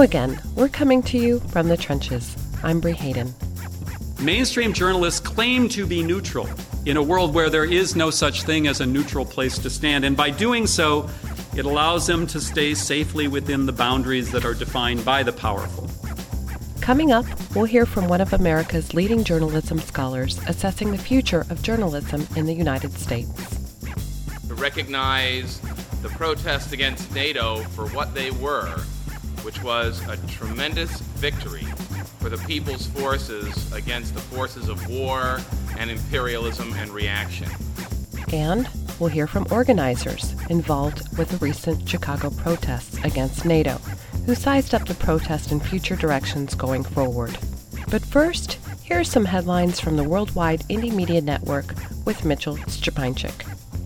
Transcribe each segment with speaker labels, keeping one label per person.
Speaker 1: again. We're coming to you from the trenches. I'm Bree Hayden.
Speaker 2: Mainstream journalists claim to be neutral in a world where there is no such thing as a neutral place to stand. And by doing so, it allows them to stay safely within the boundaries that are defined by the powerful.
Speaker 1: Coming up, we'll hear from one of America's leading journalism scholars assessing the future of journalism in the United States.
Speaker 3: To recognize the protests against NATO for what they were, which was a tremendous victory for the people's forces against the forces of war and imperialism and reaction.
Speaker 1: And we'll hear from organizers involved with the recent Chicago protests against NATO, who sized up the protest and future directions going forward. But first, here are some headlines from the Worldwide Indie Media Network with Mitchell Szczepańczyk.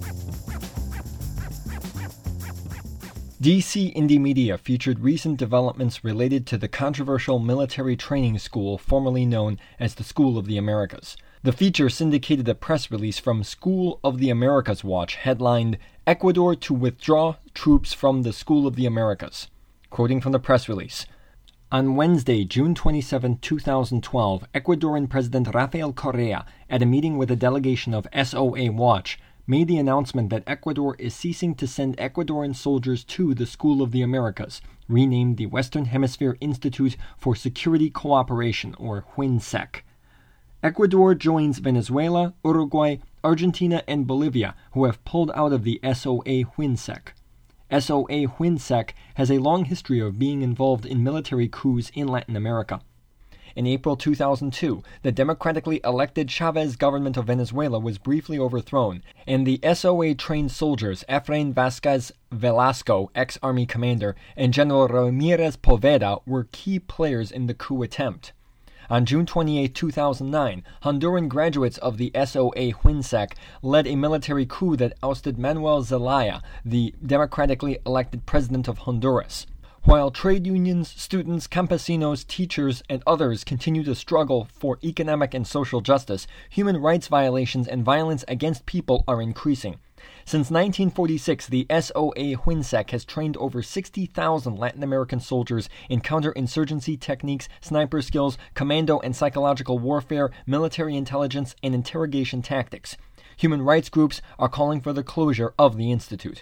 Speaker 4: DC Indie Media featured recent developments related to the controversial military training school formerly known as the School of the Americas. The feature syndicated a press release from School of the Americas Watch headlined, "Ecuador to withdraw troops from the School of the Americas." Quoting from the press release, on Wednesday, June 27, 2012, Ecuadorian President Rafael Correa, at a meeting with a delegation of SOA Watch, made the announcement that Ecuador is ceasing to send Ecuadorian soldiers to the School of the Americas, renamed the Western Hemisphere Institute for Security Cooperation, or WHINSEC. Ecuador joins Venezuela, Uruguay, Argentina, and Bolivia, who have pulled out of the SOA WHINSEC. SOA WHINSEC has a long history of being involved in military coups in Latin America. In April 2002, the democratically elected Chavez government of Venezuela was briefly overthrown, and the SOA-trained soldiers Efrain Vázquez Velasco, ex-army commander, and General Ramirez Poveda were key players in the coup attempt. On June 28, 2009, Honduran graduates of the SOA WHINSEC led a military coup that ousted Manuel Zelaya, the democratically elected president of Honduras. While trade unions, students, campesinos, teachers, and others continue to struggle for economic and social justice, human rights violations and violence against people are increasing. Since 1946, the SOA WHINSEC has trained over 60,000 Latin American soldiers in counterinsurgency techniques, sniper skills, commando and psychological warfare, military intelligence, and interrogation tactics. Human rights groups are calling for the closure of the institute.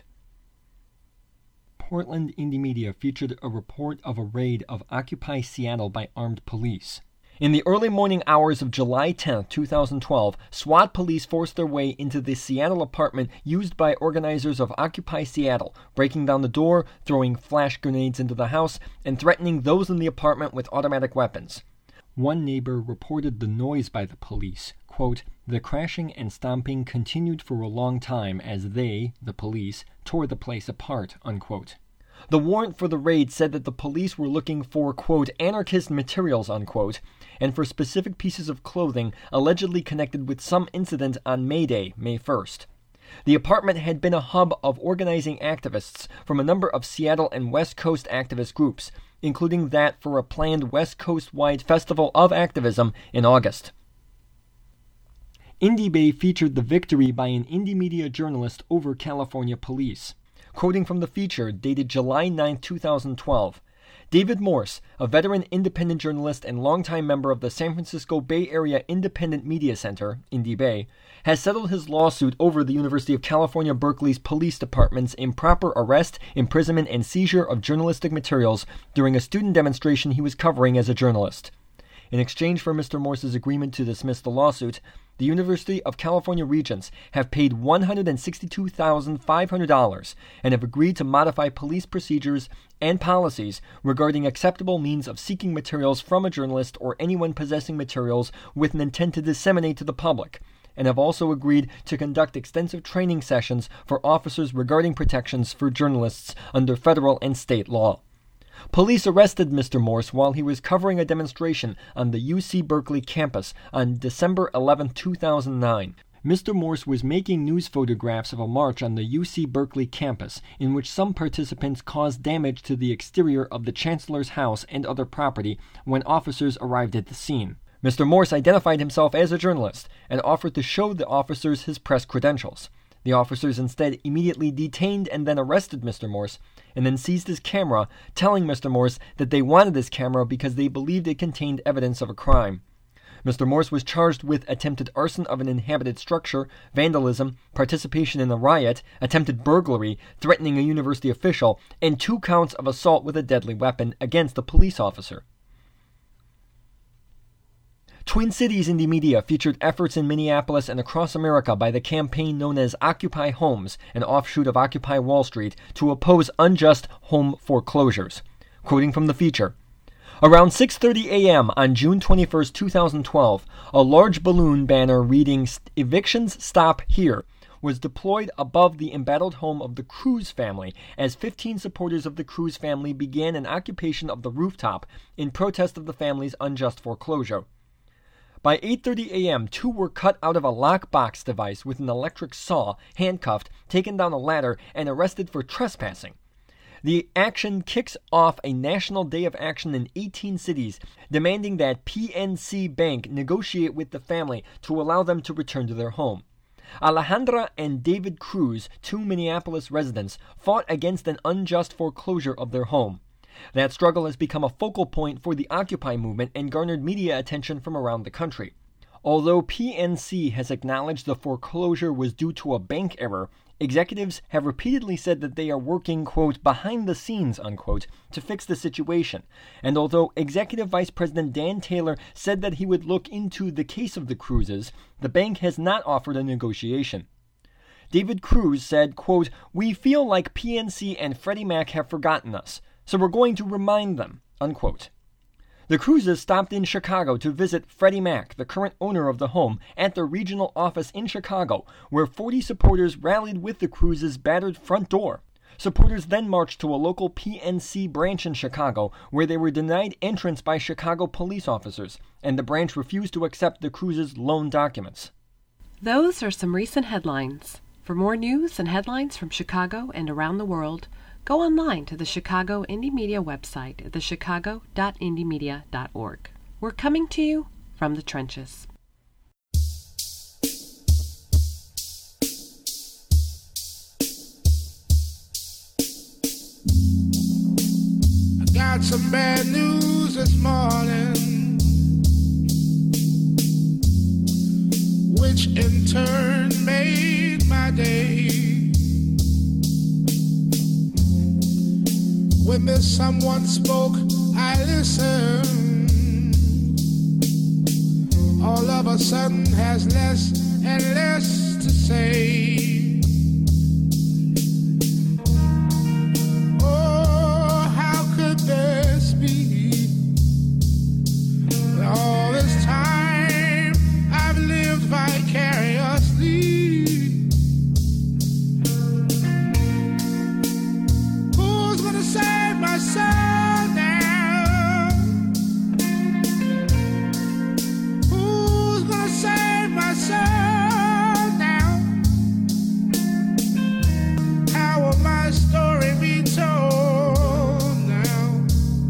Speaker 4: Portland Indie Media featured a report of a raid of Occupy Seattle by armed police. In the early morning hours of July 10, 2012, SWAT police forced their way into the Seattle apartment used by organizers of Occupy Seattle, breaking down the door, throwing flash grenades into the house, and threatening those in the apartment with automatic weapons. One neighbor reported the noise by the police. Quote, "The crashing and stomping continued for a long time as they, the police, tore the place apart," unquote. The warrant for the raid said that the police were looking for, quote, "anarchist materials," unquote, and for specific pieces of clothing allegedly connected with some incident on May Day, May 1st. The apartment had been a hub of organizing activists from a number of Seattle and West Coast activist groups, including that for a planned West Coast-wide Festival of Activism in August. Indie Bay featured the victory by an indie media journalist over California police. Quoting from the feature dated July 9, 2012, David Morse, a veteran independent journalist and longtime member of the San Francisco Bay Area Independent Media Center, Indie Bay, has settled his lawsuit over the University of California, Berkeley's police department's improper arrest, imprisonment, and seizure of journalistic materials during a student demonstration he was covering as a journalist. In exchange for Mr. Morse's agreement to dismiss the lawsuit, the University of California Regents have paid $162,500 and have agreed to modify police procedures and policies regarding acceptable means of seeking materials from a journalist or anyone possessing materials with an intent to disseminate to the public, and have also agreed to conduct extensive training sessions for officers regarding protections for journalists under federal and state law. Police arrested Mr. Morse while he was covering a demonstration on the UC Berkeley campus on December 11, 2009. Mr. Morse was making news photographs of a march on the UC Berkeley campus in which some participants caused damage to the exterior of the chancellor's house and other property when officers arrived at the scene. Mr. Morse identified himself as a journalist and offered to show the officers his press credentials. The officers instead immediately detained and then arrested Mr. Morse, and then seized his camera, telling Mr. Morse that they wanted his camera because they believed it contained evidence of a crime. Mr. Morse was charged with attempted arson of an inhabited structure, vandalism, participation in a riot, attempted burglary, threatening a university official, and 2 counts of assault with a deadly weapon against a police officer. Twin Cities Indie Media featured efforts in Minneapolis and across America by the campaign known as Occupy Homes, an offshoot of Occupy Wall Street, to oppose unjust home foreclosures. Quoting from the feature, around 6:30 a.m. on June 21, 2012, a large balloon banner reading "Evictions Stop Here" was deployed above the embattled home of the Cruz family as 15 supporters of the Cruz family began an occupation of the rooftop in protest of the family's unjust foreclosure. By 8:30 a.m., 2 were cut out of a lockbox device with an electric saw, handcuffed, taken down a ladder, and arrested for trespassing. The action kicks off a national day of action in 18 cities, demanding that PNC Bank negotiate with the family to allow them to return to their home. Alejandra and David Cruz, 2 Minneapolis residents, fought against an unjust foreclosure of their home. That struggle has become a focal point for the Occupy movement and garnered media attention from around the country. Although PNC has acknowledged the foreclosure was due to a bank error, executives have repeatedly said that they are working, quote, behind the scenes, unquote, to fix the situation. And although Executive Vice President Dan Taylor said that he would look into the case of the Cruzes, the bank has not offered a negotiation. David Cruz said, quote, "We feel like PNC and Freddie Mac have forgotten us, so we're going to remind them," unquote. The Cruzes stopped in Chicago to visit Freddie Mac, the current owner of the home, at their regional office in Chicago, where 40 supporters rallied with the Cruzes' battered front door. Supporters then marched to a local PNC branch in Chicago, where they were denied entrance by Chicago police officers, and the branch refused to accept the Cruzes' loan documents.
Speaker 1: Those are some recent headlines. For more news and headlines from Chicago and around the world, go online to the Chicago Indie Media website at thechicago.indiemedia.org. We're coming to you from the trenches.
Speaker 5: I got some bad news this morning, which in turn made my day. When there's someone spoke, I listen. All of a sudden has less and less to say. Oh, how could this be? All this time I've lived vicariously. Save my soul now. Who's gonna save my soul now? How will my story be told now?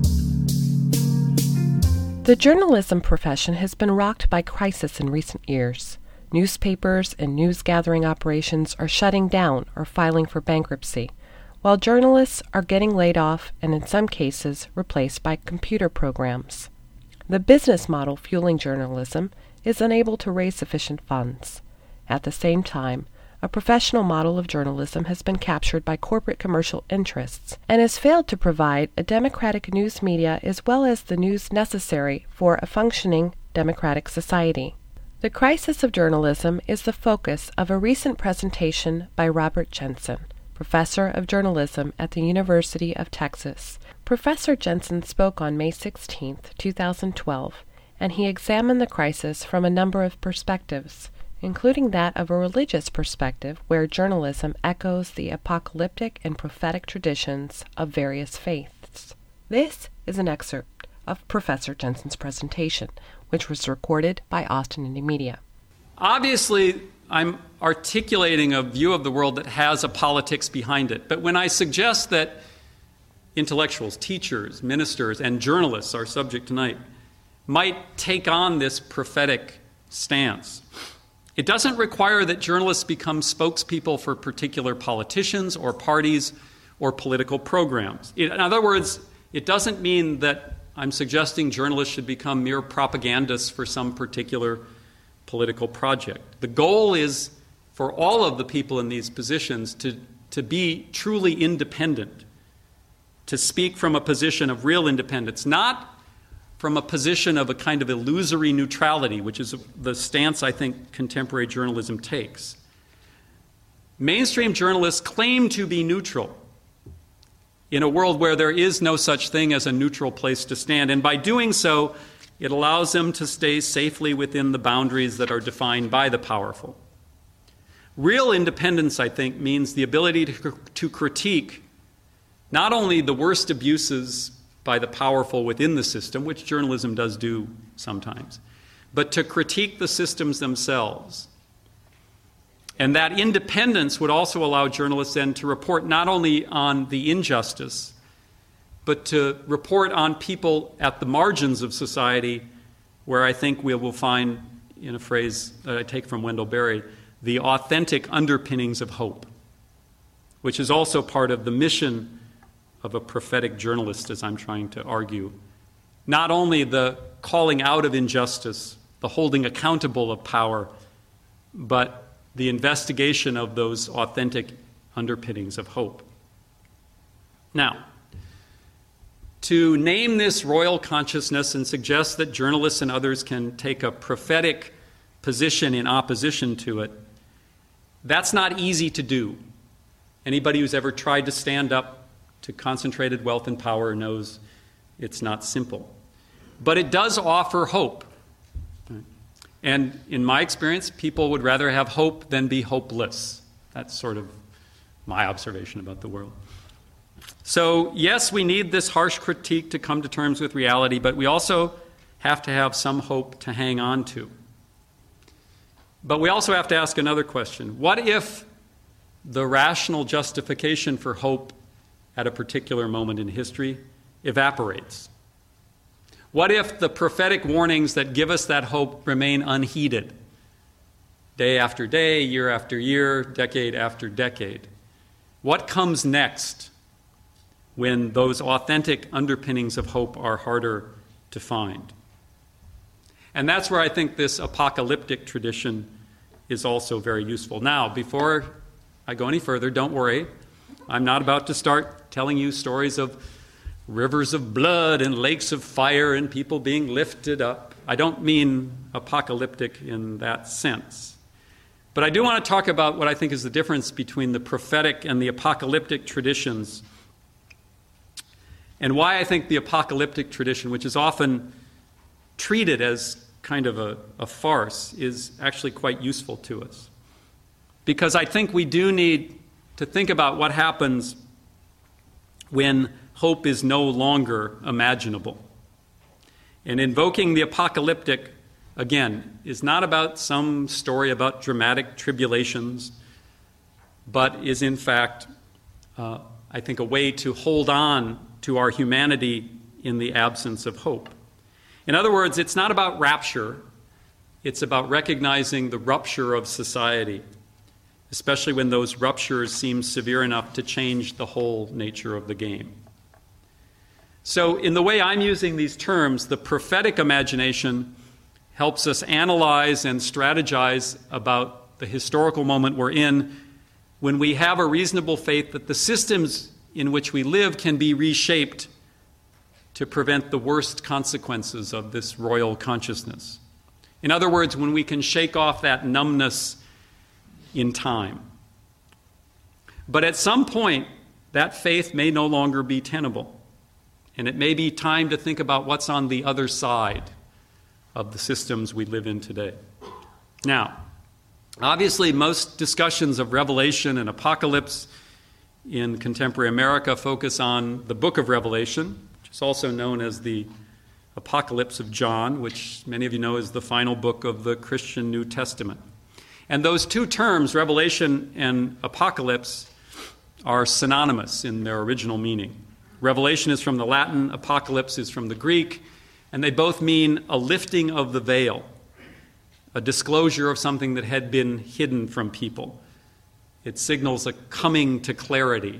Speaker 1: The journalism profession has been rocked by crisis in recent years. Newspapers and news-gathering operations are shutting down or filing for bankruptcy, while journalists are getting laid off and in some cases replaced by computer programs. The business model fueling journalism is unable to raise sufficient funds. At the same time, a professional model of journalism has been captured by corporate commercial interests and has failed to provide a democratic news media as well as the news necessary for a functioning democratic society. The crisis of journalism is the focus of a recent presentation by Robert Jensen, Professor of Journalism at the University of Texas. Professor Jensen spoke on May 16, 2012, and he examined the crisis from a number of perspectives, including that of a religious perspective where journalism echoes the apocalyptic and prophetic traditions of various faiths. This is an excerpt of Professor Jensen's presentation, which was recorded by Austin Indie Media.
Speaker 2: Obviously, I'm articulating a view of the world that has a politics behind it. But when I suggest that intellectuals, teachers, ministers, and journalists, our subject tonight, might take on this prophetic stance, It doesn't require that journalists become spokespeople for particular politicians or parties or political programs. In other words, it doesn't mean that I'm suggesting journalists should become mere propagandists for some particular political project. The goal is for all of the people in these positions to be truly independent, to speak from a position of real independence, not from a position of a kind of illusory neutrality, which is the stance I think contemporary journalism takes. Mainstream journalists claim to be neutral in a world where there is no such thing as a neutral place to stand, and by doing so, it allows them to stay safely within the boundaries that are defined by the powerful. Real independence, I think, means the ability to critique not only the worst abuses by the powerful within the system, which journalism does do sometimes, but to critique the systems themselves. And that independence would also allow journalists then to report not only on the injustice, but to report on people at the margins of society, where I think we will find, in a phrase that I take from Wendell Berry, the authentic underpinnings of hope, which is also part of the mission of a prophetic journalist, as I'm trying to argue. Not only the calling out of injustice, the holding accountable of power, but the investigation of those authentic underpinnings of hope. Now, to name this royal consciousness and suggest that journalists and others can take a prophetic position in opposition to it, that's not easy to do. Anybody who's ever tried to stand up to concentrated wealth and power knows it's not simple. But it does offer hope. And in my experience, people would rather have hope than be hopeless. That's sort of my observation about the world. So, yes, we need this harsh critique to come to terms with reality, but we also have to have some hope to hang on to. But we also have to ask another question. What if the rational justification for hope at a particular moment in history evaporates? What if the prophetic warnings that give us that hope remain unheeded, day after day, year after year, decade after decade? What comes next when those authentic underpinnings of hope are harder to find? And that's where I think this apocalyptic tradition is also very useful. Now, before I go any further, don't worry. I'm not about to start telling you stories of rivers of blood and lakes of fire and people being lifted up. I don't mean apocalyptic in that sense. But I do want to talk about what I think is the difference between the prophetic and the apocalyptic traditions, and why I think the apocalyptic tradition, which is often treated as kind of a farce, is actually quite useful to us. Because I think we do need to think about what happens when hope is no longer imaginable. And invoking the apocalyptic, again, is not about some story about dramatic tribulations, but is in fact, I think, a way to hold on to our humanity in the absence of hope. In other words, it's not about rapture, it's about recognizing the rupture of society, especially when those ruptures seem severe enough to change the whole nature of the game. So in the way I'm using these terms, the prophetic imagination helps us analyze and strategize about the historical moment we're in when we have a reasonable faith that the systems in which we live can be reshaped to prevent the worst consequences of this royal consciousness. In other words, when we can shake off that numbness in time. But at some point, that faith may no longer be tenable, and it may be time to think about what's on the other side of the systems we live in today. Now, obviously, most discussions of Revelation and apocalypse in contemporary America focus on the book of Revelation, which is also known as the Apocalypse of John, which many of you know is the final book of the Christian New Testament. And those two terms, Revelation and Apocalypse, are synonymous in their original meaning. Revelation is from the Latin, Apocalypse is from the Greek, and they both mean a lifting of the veil. a disclosure of something that had been hidden from people. It signals a coming to clarity.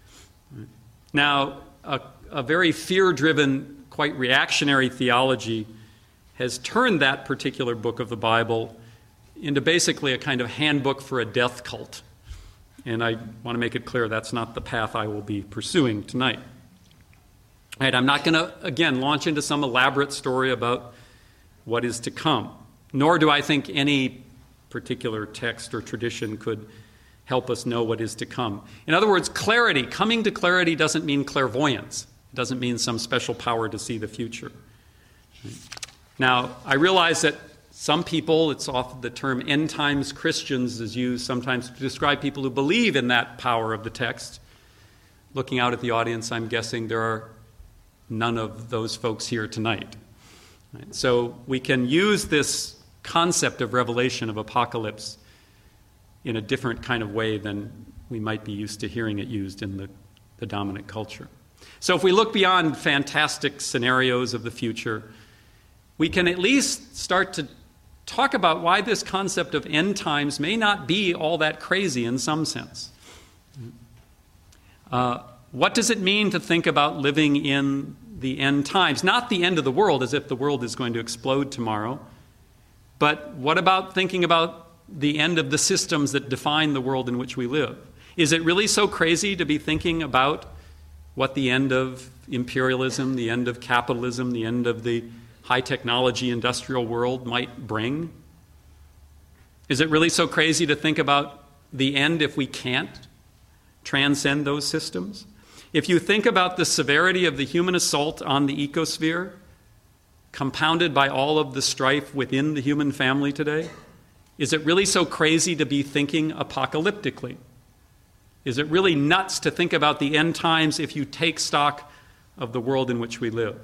Speaker 2: Now, a very fear-driven, quite reactionary theology has turned that particular book of the Bible into basically a kind of handbook for a death cult. And I want to make it clear that's not the path I will be pursuing tonight. Right, I'm not going to, again, launch into some elaborate story about what is to come, nor do I think any particular text or tradition could help us know what is to come. In other words, clarity, coming to clarity doesn't mean clairvoyance. It doesn't mean some special power to see the future. Now, I realize that some people, it's often the term end times Christians is used sometimes to describe people who believe in that power of the text. Looking out at the audience, I'm guessing there are none of those folks here tonight. Right? So we can use this concept of revelation, of apocalypse, in a different kind of way than we might be used to hearing it used in the dominant culture. So if we look beyond fantastic scenarios of the future, we can at least start to talk about why this concept of end times may not be all that crazy in some sense. What does it mean to think about living in the end times? Not the end of the world, as if the world is going to explode tomorrow, but what about thinking about the end of the systems that define the world in which we live? Is it really so crazy to be thinking about what the end of imperialism, the end of capitalism, the end of the high technology industrial world might bring? Is it really so crazy to think about the end if we can't transcend those systems? If you think about the severity of the human assault on the ecosphere, compounded by all of the strife within the human family today, is it really so crazy to be thinking apocalyptically? Is it really nuts to think about the end times if you take stock of the world in which we live?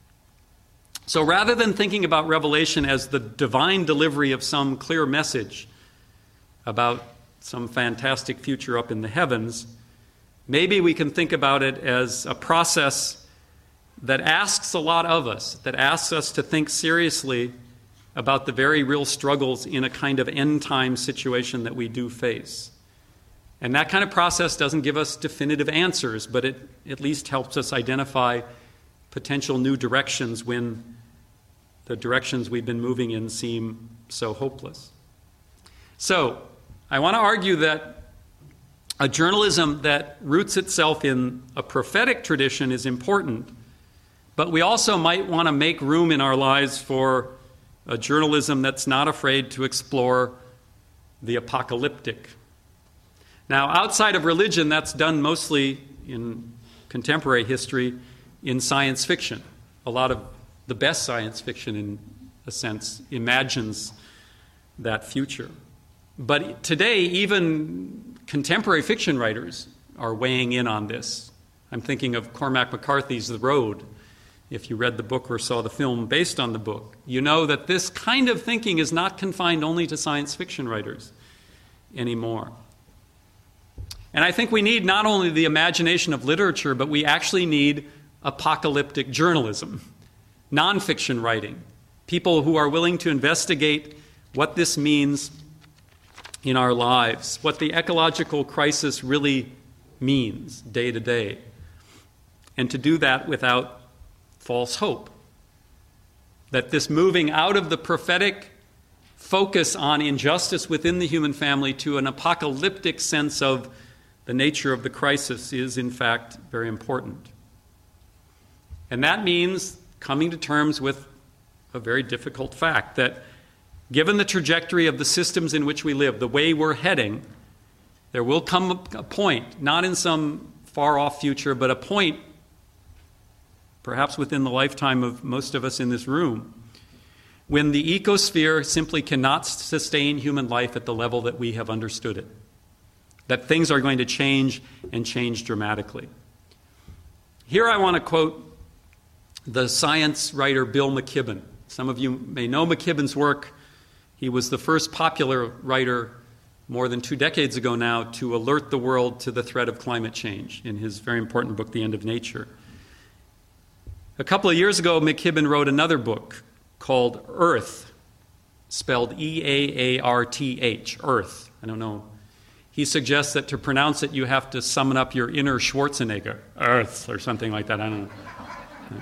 Speaker 2: So rather than thinking about Revelation as the divine delivery of some clear message about some fantastic future up in the heavens, maybe we can think about it as a process that asks a lot of us, that asks us to think seriously about the very real struggles in a kind of end-time situation that we do face. And that kind of process doesn't give us definitive answers, but it at least helps us identify potential new directions when the directions we've been moving in seem so hopeless. So, I want to argue that a journalism that roots itself in a prophetic tradition is important, but we also might want to make room in our lives for a journalism that's not afraid to explore the apocalyptic. Now, outside of religion, that's done mostly in contemporary history in science fiction. A lot of the best science fiction, in a sense, imagines that future. But today, even contemporary fiction writers are weighing in on this. I'm thinking of Cormac McCarthy's The Road. If you read the book or saw the film based on the book, you know that this kind of thinking is not confined only to science fiction writers anymore. And I think we need not only the imagination of literature, but we actually need apocalyptic journalism, nonfiction writing, people who are willing to investigate what this means in our lives, what the ecological crisis really means day to day, and to do that without false hope. That this moving out of the prophetic focus on injustice within the human family to an apocalyptic sense of the nature of the crisis is, in fact, very important. And that means coming to terms with a very difficult fact that given the trajectory of the systems in which we live, the way we're heading, there will come a point, not in some far-off future, but a point, perhaps within the lifetime of most of us in this room, when the ecosphere simply cannot sustain human life at the level that we have understood it. That things are going to change and change dramatically. Here I want to quote the science writer Bill McKibben. Some of you may know McKibben's work. He was the first popular writer more than 2 decades ago now to alert the world to the threat of climate change in his very important book, The End of Nature. A couple of years ago, McKibben wrote another book called Earth, spelled E-A-A-R-T-H, Earth. I don't know. He suggests that to pronounce it, you have to summon up your inner Schwarzenegger, Earth, or something like that. I don't know.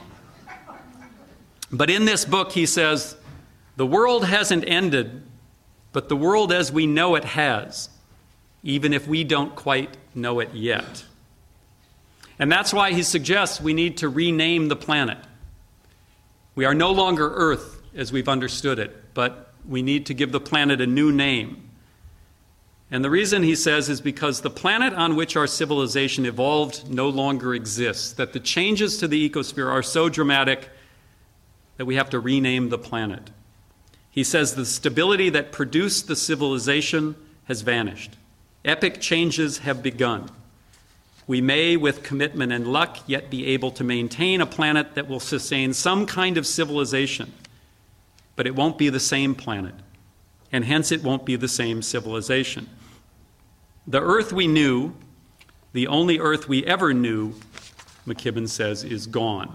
Speaker 2: But in this book, he says, the world hasn't ended, but the world as we know it has, even if we don't quite know it yet. And that's why he suggests we need to rename the planet. We are no longer Earth as we've understood it, but we need to give the planet a new name. And the reason, he says, is because the planet on which our civilization evolved no longer exists, that the changes to the ecosphere are so dramatic that we have to rename the planet. He says the stability that produced the civilization has vanished. Epic changes have begun. We may, with commitment and luck, yet be able to maintain a planet that will sustain some kind of civilization, but it won't be the same planet, and hence it won't be the same civilization. The Earth we knew, the only Earth we ever knew, McKibben says, is gone.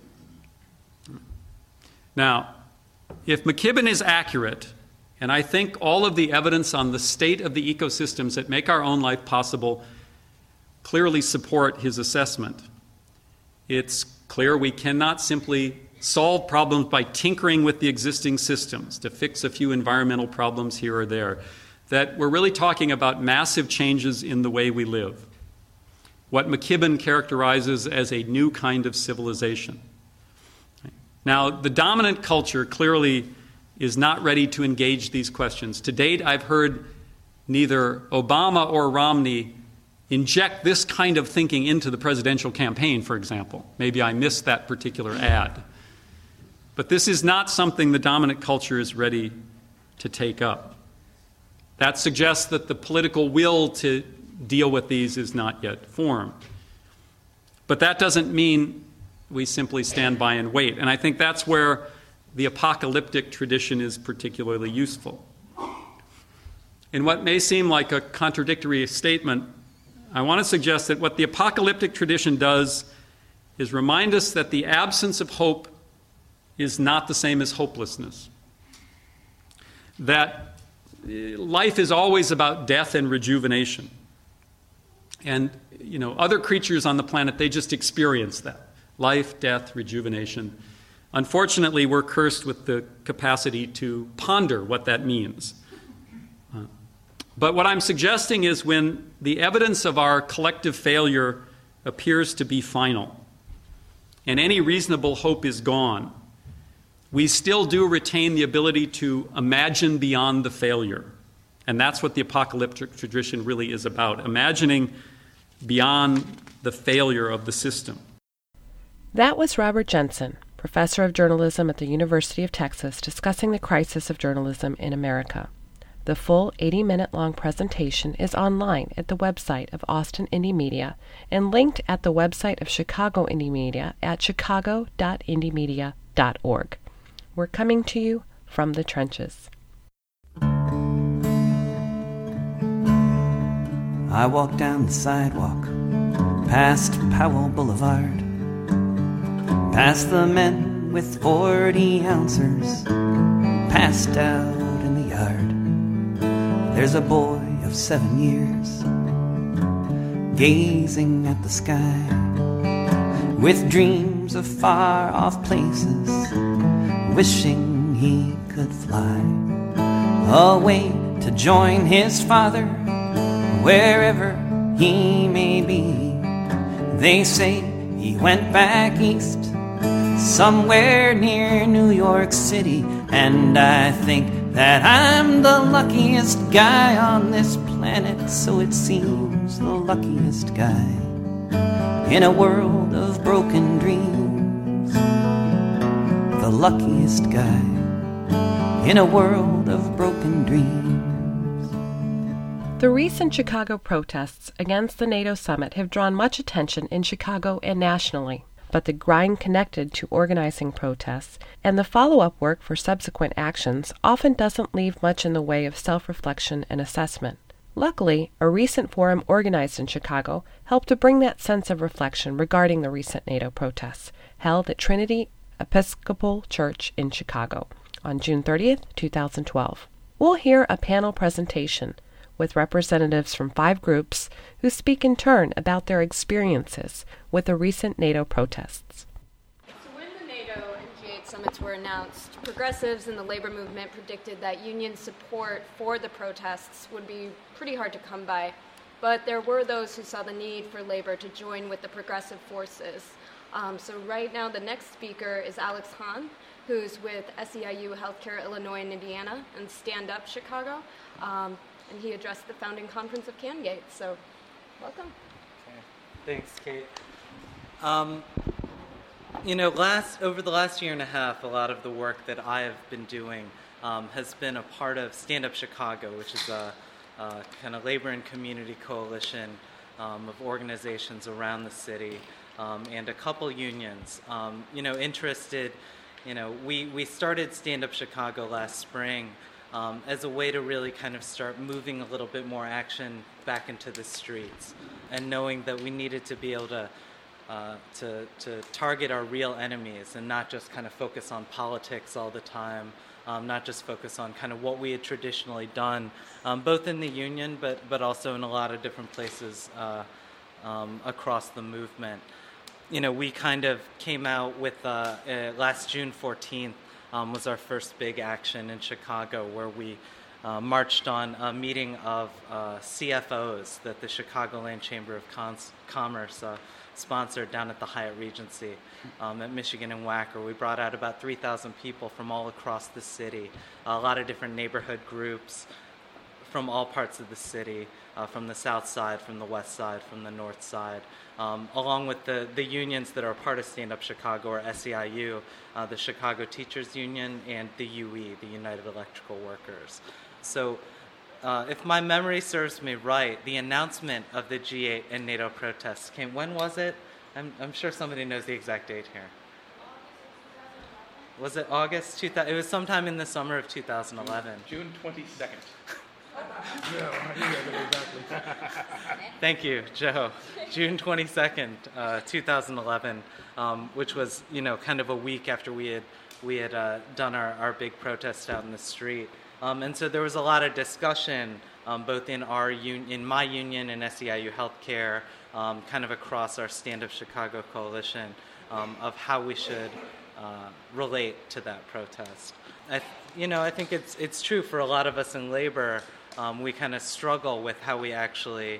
Speaker 2: Now, if McKibben is accurate, and I think all of the evidence on the state of the ecosystems that make our own life possible clearly support his assessment, it's clear we cannot simply solve problems by tinkering with the existing systems to fix a few environmental problems here or there, that we're really talking about massive changes in the way we live, what McKibben characterizes as a new kind of civilization. Now, the dominant culture clearly is not ready to engage these questions. To date, I've heard neither Obama or Romney inject this kind of thinking into the presidential campaign, for example. Maybe I missed that particular ad. But this is not something the dominant culture is ready to take up. That suggests that the political will to deal with these is not yet formed. But that doesn't mean we simply stand by and wait. And I think that's where the apocalyptic tradition is particularly useful. In what may seem like a contradictory statement, I want to suggest that what the apocalyptic tradition does is remind us that the absence of hope is not the same as hopelessness. That life is always about death and rejuvenation. And, other creatures on the planet, they just experience that. Life, death, rejuvenation. Unfortunately, we're cursed with the capacity to ponder what that means. But what I'm suggesting is when the evidence of our collective failure appears to be final, and any reasonable hope is gone, we still do retain the ability to imagine beyond the failure. And that's what the apocalyptic tradition really is about, imagining beyond the failure of the system.
Speaker 1: That was Robert Jensen, professor of journalism at the University of Texas, discussing the crisis of journalism in America. The full 80-minute-long presentation is online at the website of Austin Indie Media and linked at the website of Chicago Indie Media at chicago.indiemedia.org. We're coming to you from the trenches.
Speaker 6: I walked down the sidewalk, past Powell Boulevard, past the men with 40 ounces, passed out in the yard. There's a boy of 7 years, gazing at the sky, with dreams of far-off places, wishing he could fly away to join his father wherever he may be. They say he went back east, somewhere near New York City, and I think that I'm the luckiest guy on this planet, so it seems the luckiest guy in a world of broken dreams. The luckiest guy in a world of broken dreams.
Speaker 1: The recent Chicago protests against the NATO summit have drawn much attention in Chicago and nationally, but the grind connected to organizing protests and the follow-up work for subsequent actions often doesn't leave much in the way of self-reflection and assessment. Luckily, a recent forum organized in Chicago helped to bring that sense of reflection regarding the recent NATO protests, held at Trinity Episcopal Church in Chicago. on June 30th, 2012. We'll hear a panel presentation with representatives from 5 groups who speak in turn about their experiences with the recent NATO protests.
Speaker 7: So when the NATO and G8 summits were announced, progressives in the labor movement predicted that union support for the protests would be pretty hard to come by. But there were those who saw the need for labor to join with the progressive forces. So right now the next speaker is Alex Hahn, who's with SEIU Healthcare Illinois and Indiana and Stand Up Chicago. And he addressed the founding conference of CanGate. So welcome.
Speaker 8: Okay. Thanks, Kate. Over the last year and a half, a lot of the work that I have been doing has been a part of Stand Up Chicago, which is a kind of labor and community coalition of organizations around the city and a couple unions. Interested. We started Stand Up Chicago last spring as a way to really kind of start moving a little bit more action back into the streets, and knowing that we needed to be able to target our real enemies and not just kind of focus on politics all the time, not just focus on kind of what we had traditionally done, both in the union but also in a lot of different places across the movement. We kind of came out with last June 14th was our first big action in Chicago, where we marched on a meeting of CFOs that the Chicagoland Chamber of Commerce sponsored down at the Hyatt Regency at Michigan and Wacker. We brought out about 3,000 people from all across the city, a lot of different neighborhood groups from all parts of the city, from the south side, from the west side, from the north side, along with the unions that are part of Stand Up Chicago, or SEIU, the Chicago Teachers Union, and the UE, the United Electrical Workers. So if my memory serves me right, the announcement of the G8 and NATO protests came, when was it? I'm sure somebody knows the exact date here. Was it August 2000? It was sometime in the summer of 2011.
Speaker 3: June 22nd.
Speaker 8: Thank you, Joe. June 22nd, 2011, which was, kind of a week after we had done our big protest out in the street. And so there was a lot of discussion, both in my union and SEIU Healthcare, kind of across our Stand Up Chicago coalition, of how we should relate to that protest. I think it's true for a lot of us in labor. We kind of struggle with how we actually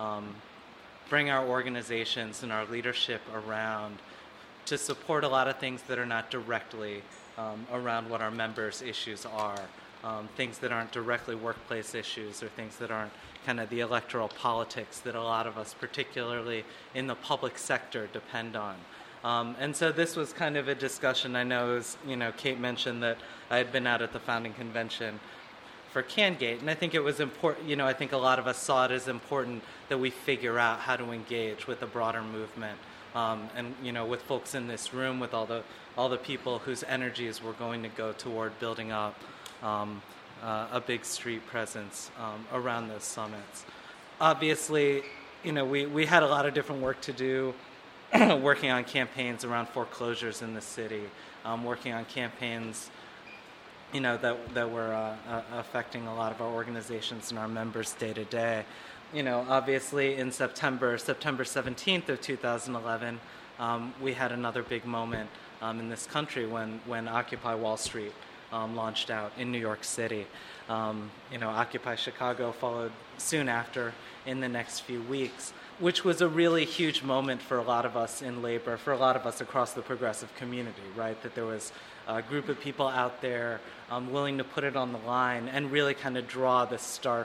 Speaker 8: bring our organizations and our leadership around to support a lot of things that are not directly around what our members' issues are, things that aren't directly workplace issues, or things that aren't kind of the electoral politics that a lot of us, particularly in the public sector, depend on. And so this was kind of a discussion. I know, Kate mentioned that I had been out at the founding convention for CanGate, and I think it was important. I think a lot of us saw it as important that we figure out how to engage with the broader movement, and with folks in this room, with all the people whose energies were going to go toward building up a big street presence around those summits. Obviously, we had a lot of different work to do. Working on campaigns around foreclosures in the city, working on campaigns, that were affecting a lot of our organizations and our members day to day. Obviously in September 17th of 2011, we had another big moment in this country when Occupy Wall Street launched out in New York City. Occupy Chicago followed soon after in the next few weeks, which was a really huge moment for a lot of us in labor, for a lot of us across the progressive community, right? That there was a group of people out there willing to put it on the line and really kind of draw the stark,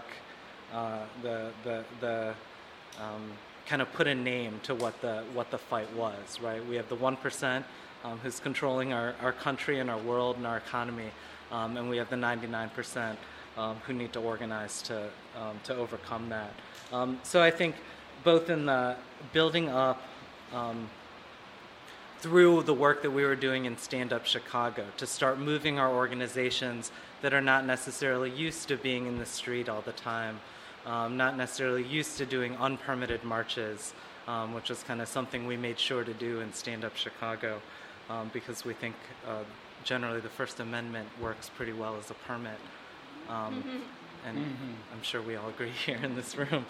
Speaker 8: kind of put a name to what the fight was, right? We have the 1% who's controlling our country and our world and our economy, and we have the 99% who need to organize to overcome that. So I think both in the building up through the work that we were doing in Stand Up Chicago to start moving our organizations that are not necessarily used to being in the street all the time, not necessarily used to doing unpermitted marches, which was kind of something we made sure to do in Stand Up Chicago, because we think generally the First Amendment works pretty well as a permit. And I'm sure we all agree here in this room.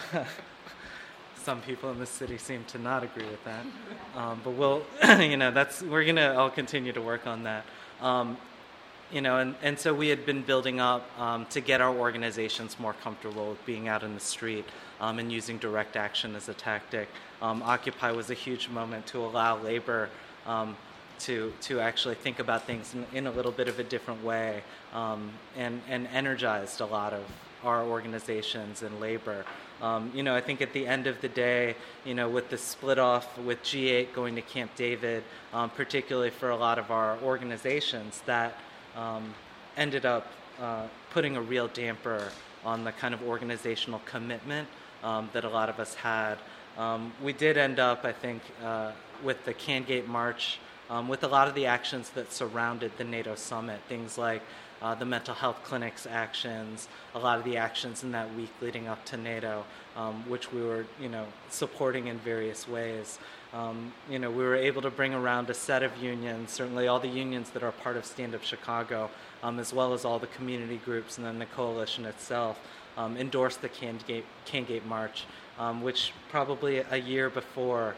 Speaker 8: Some people in the city seem to not agree with that. But we'll, we're going to all continue to work on that. And so we had been building up to get our organizations more comfortable with being out in the street and using direct action as a tactic. Occupy was a huge moment to allow labor to actually think about things in a little bit of a different way, and energized a lot of our organizations and labor. I think at the end of the day, with the split off with G8 going to Camp David, particularly for a lot of our organizations, that ended up putting a real damper on the kind of organizational commitment that a lot of us had. We did end up, I think, with the CanGate March, with a lot of the actions that surrounded the NATO summit, things like the mental health clinics actions, a lot of the actions in that week leading up to NATO, which we were, supporting in various ways. We were able to bring around a set of unions, certainly all the unions that are part of Stand Up Chicago, as well as all the community groups and then the coalition itself, endorsed the CanGate March, which probably a year before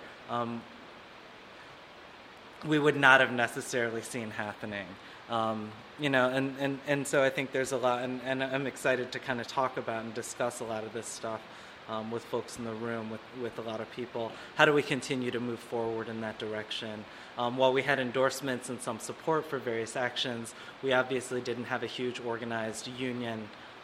Speaker 8: we would not have necessarily seen happening. And so I think there's a lot, and I'm excited to kind of talk about and discuss a lot of this stuff with folks in the room, with a lot of people. How do we continue to move forward in that direction? While we had endorsements and some support for various actions, we obviously didn't have a huge organized union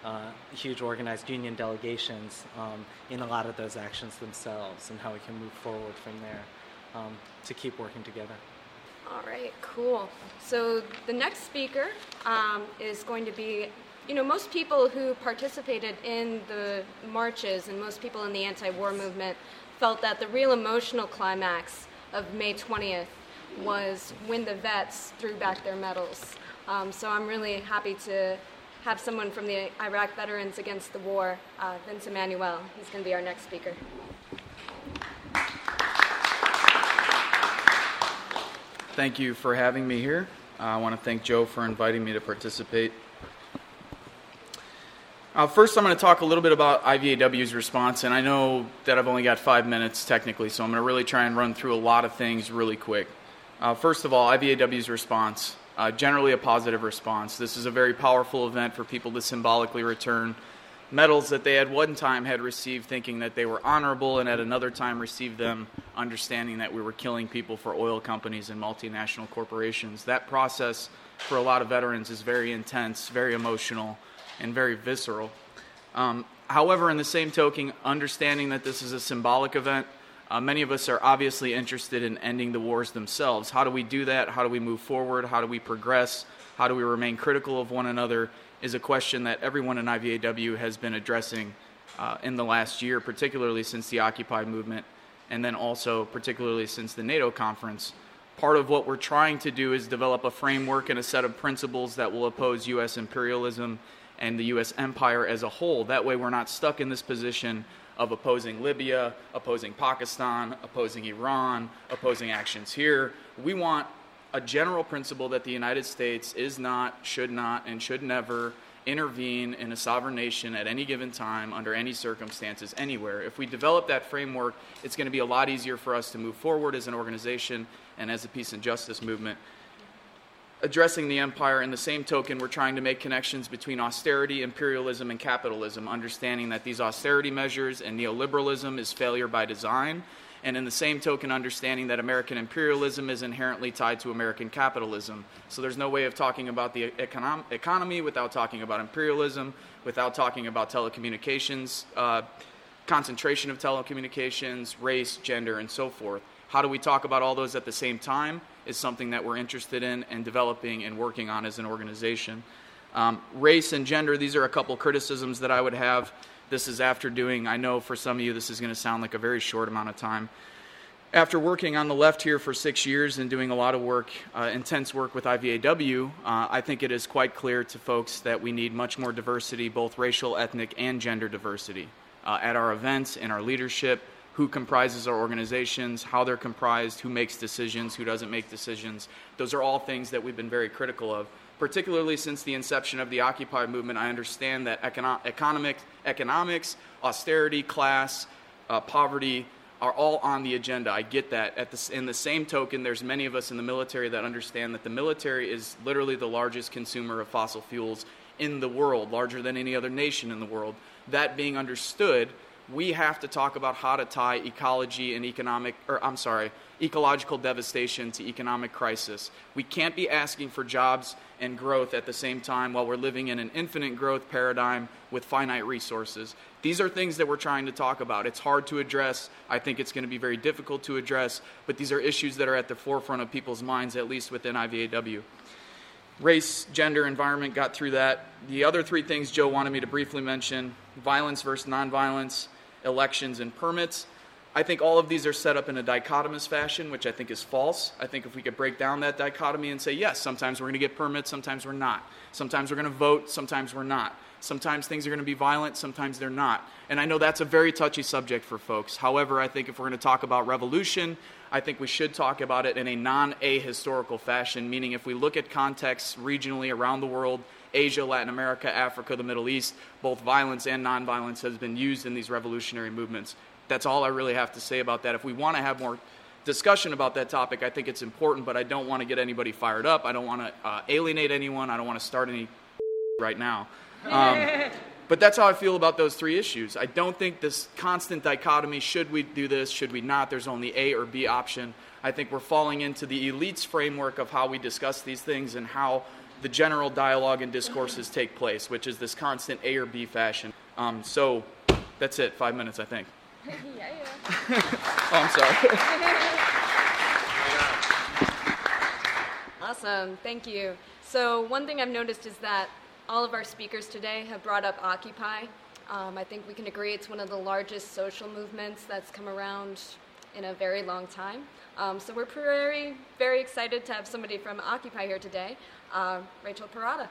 Speaker 8: delegations in a lot of those actions themselves, and how we can move forward from there to keep working together.
Speaker 7: All right, cool. So the next speaker is going to be, most people who participated in the marches and most people in the anti-war movement felt that the real emotional climax of May 20th was when the vets threw back their medals. So I'm really happy to have someone from the Iraq Veterans Against the War, Vince Emanuel. He's going to be our next speaker.
Speaker 9: Thank you for having me here. I want to thank Joe for inviting me to participate. First, I'm going to talk a little bit about IVAW's response, and I know that I've only got 5 minutes technically, so I'm going to really try and run through a lot of things really quick. First of all, IVAW's response, generally a positive response. This is a very powerful event for people to symbolically return medals that they at one time had received thinking that they were honorable, and at another time received them understanding that we were killing people for oil companies and multinational corporations. That process for a lot of veterans is very intense, very emotional, and very visceral. However, in the same token, understanding that this is a symbolic event, many of us are obviously interested in ending the wars themselves. How do we do that? How do we move forward? How do we progress? How do we remain critical of one another? Is a question that everyone in IVAW has been addressing in the last year, particularly since the Occupy movement, and then also particularly since the NATO conference. Part of what we're trying to do is develop a framework and a set of principles that will oppose U.S. imperialism and the U.S. empire as a whole. That way we're not stuck in this position of opposing Libya, opposing Pakistan, opposing Iran, opposing actions here. We want a general principle that the United States is not, and should never intervene in a sovereign nation at any given time, under any circumstances, anywhere. If we develop that framework, it's going to be a lot easier for us to move forward as an organization and as a peace and justice movement. Addressing the empire, in the same token, we're trying to make connections between austerity, imperialism, and capitalism, understanding that these austerity measures and neoliberalism is failure by design, and in the same token, understanding that American imperialism is inherently tied to American capitalism. So there's no way of talking about the economy without talking about imperialism, without talking about telecommunications, concentration of telecommunications, race, gender, and so forth. How do we talk about all those at the same time is something that we're interested in and developing and working on as an organization. Race and gender, these are a couple criticisms that I would have. This is after doing, I know for some of you this is going to sound like a very short amount of time. After working on the left here for 6 years and doing a lot of work, intense work with IVAW, I think it is quite clear to folks that we need much more diversity, both racial, ethnic, and gender diversity at our events, in our leadership, who comprises our organizations, how they're comprised, who makes decisions, who doesn't make decisions. Those are all things that we've been very critical of. Particularly since the inception of the Occupy movement, I understand that economics, austerity, class, poverty are all on the agenda. I get that. In the same token, there's many of us in the military that understand that the military is literally the largest consumer of fossil fuels in the world, larger than any other nation in the world. That being understood, we have to talk about how to tie ecology and ecological devastation to economic crisis. We can't be asking for jobs and growth at the same time while we're living in an infinite growth paradigm with finite resources. These are things that we're trying to talk about. It's hard to address. I think it's going to be very difficult to address, but these are issues that are at the forefront of people's minds, at least within IVAW. Race, gender, environment, got through that. The other three things Joe wanted me to briefly mention: violence versus nonviolence, elections and permits. I think all of these are set up in a dichotomous fashion, which I think is false. I think if we could break down that dichotomy and say, yes, sometimes we're going to get permits, sometimes we're not. Sometimes we're going to vote, sometimes we're not. Sometimes things are going to be violent, sometimes they're not. And I know that's a very touchy subject for folks. However, I think if we're going to talk about revolution, I think we should talk about it in a non-ahistorical fashion, meaning if we look at contexts regionally around the world, Asia, Latin America, Africa, the Middle East, both violence and nonviolence has been used in these revolutionary movements. That's all I really have to say about that. If we want to have more discussion about that topic, I think it's important, but I don't want to get anybody fired up. I don't want to alienate anyone. I don't want to start any right now. But that's how I feel about those three issues. I don't think this constant dichotomy, should we do this, should we not, there's only A or B option. I think we're falling into the elites framework of how we discuss these things and how the general dialogue and discourses take place, which is this constant A or B fashion. So that's it, 5 minutes, I think.
Speaker 7: Yeah.
Speaker 9: Oh, I'm sorry.
Speaker 7: Awesome, thank you. So one thing I've noticed is that all of our speakers today have brought up Occupy. I think we can agree it's one of the largest social movements that's come around in a very long time. So we're very, very excited to have somebody from Occupy here today, Rachel Parada.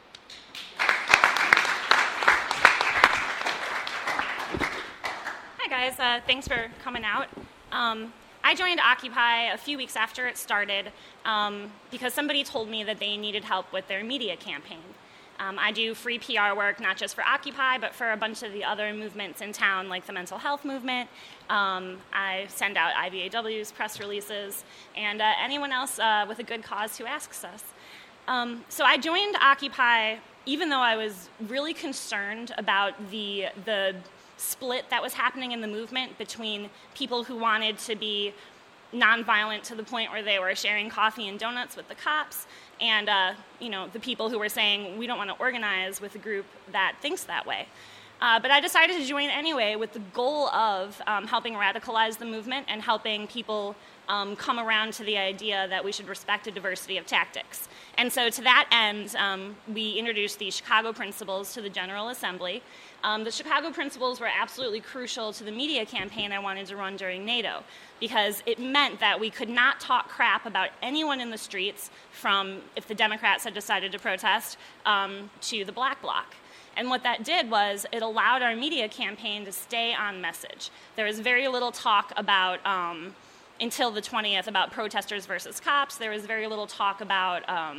Speaker 10: Hi guys, thanks for coming out. I joined Occupy a few weeks after it started because somebody told me that they needed help with their media campaign. I do free PR work, not just for Occupy, but for a bunch of the other movements in town, like the mental health movement. I send out IVAW's press releases, and anyone else with a good cause who asks us. So I joined Occupy even though I was really concerned about the split that was happening in the movement between people who wanted to be nonviolent to the point where they were sharing coffee and donuts with the cops, and the people who were saying we don't want to organize with a group that thinks that way. But I decided to join anyway with the goal of helping radicalize the movement and helping people come around to the idea that we should respect a diversity of tactics. And so to that end, we introduced the Chicago Principles to the General Assembly. The Chicago Principles were absolutely crucial to the media campaign I wanted to run during NATO, because it meant that we could not talk crap about anyone in the streets, from if the Democrats had decided to protest, to the Black Bloc. And what that did was it allowed our media campaign to stay on message. There was very little talk about, until the 20th, about protesters versus cops. There was very little talk about,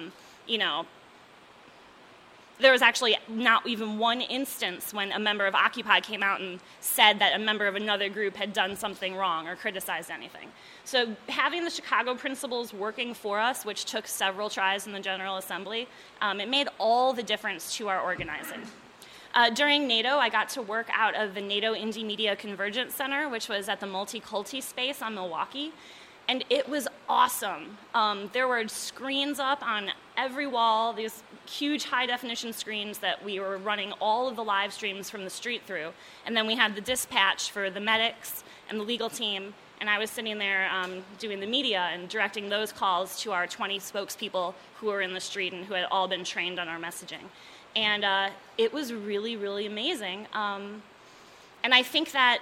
Speaker 10: there was actually not even one instance when a member of Occupy came out and said that a member of another group had done something wrong or criticized anything. So having the Chicago Principles working for us, which took several tries in the General Assembly, it made all the difference to our organizing. During NATO, I got to work out of the NATO Indie Media Convergence Center, which was at the Multiculti space on Milwaukee, and it was awesome. There were screens up on every wall, these huge high-definition screens that we were running all of the live streams from the street through, and then we had the dispatch for the medics and the legal team, and I was sitting there doing the media and directing those calls to our 20 spokespeople who were in the street and who had all been trained on our messaging. And it was really, really amazing. And I think that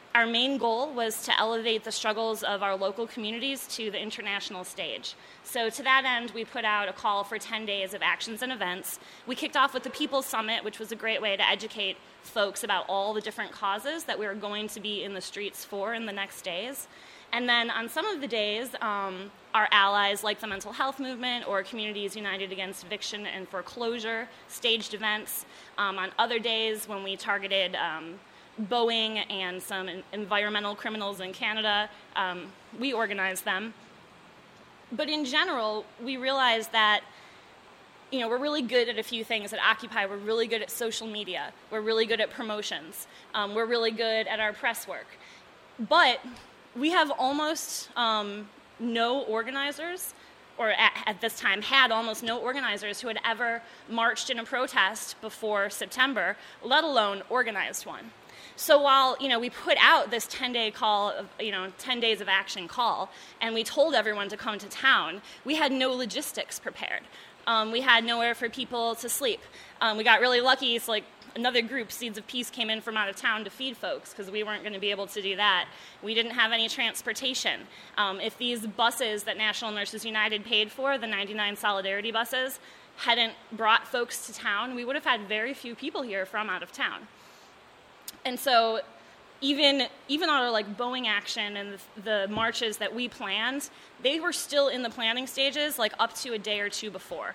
Speaker 10: Our main goal was to elevate the struggles of our local communities to the international stage. So to that end, we put out a call for 10 days of actions and events. We kicked off with the People's Summit, which was a great way to educate folks about all the different causes that we were going to be in the streets for in the next days. And then on some of the days, our allies like the mental health movement or Communities United Against Eviction and Foreclosure staged events. On other days when we targeted Boeing and some environmental criminals in Canada, we organized them. But in general, we realized that we're really good at a few things at Occupy. We're really good at social media. We're really good at promotions. We're really good at our press work. But we have almost no organizers, or at this time had almost no organizers who had ever marched in a protest before September, let alone organized one. So while we put out this 10-day call, 10 days of action call, and we told everyone to come to town, we had no logistics prepared. We had nowhere for people to sleep. We got really lucky. It's like another group, Seeds of Peace, came in from out of town to feed folks because we weren't going to be able to do that. We didn't have any transportation. If these buses that National Nurses United paid for, the 99 Solidarity buses, hadn't brought folks to town, we would have had very few people here from out of town. And so even our Boeing action and the marches that we planned, they were still in the planning stages up to a day or two before.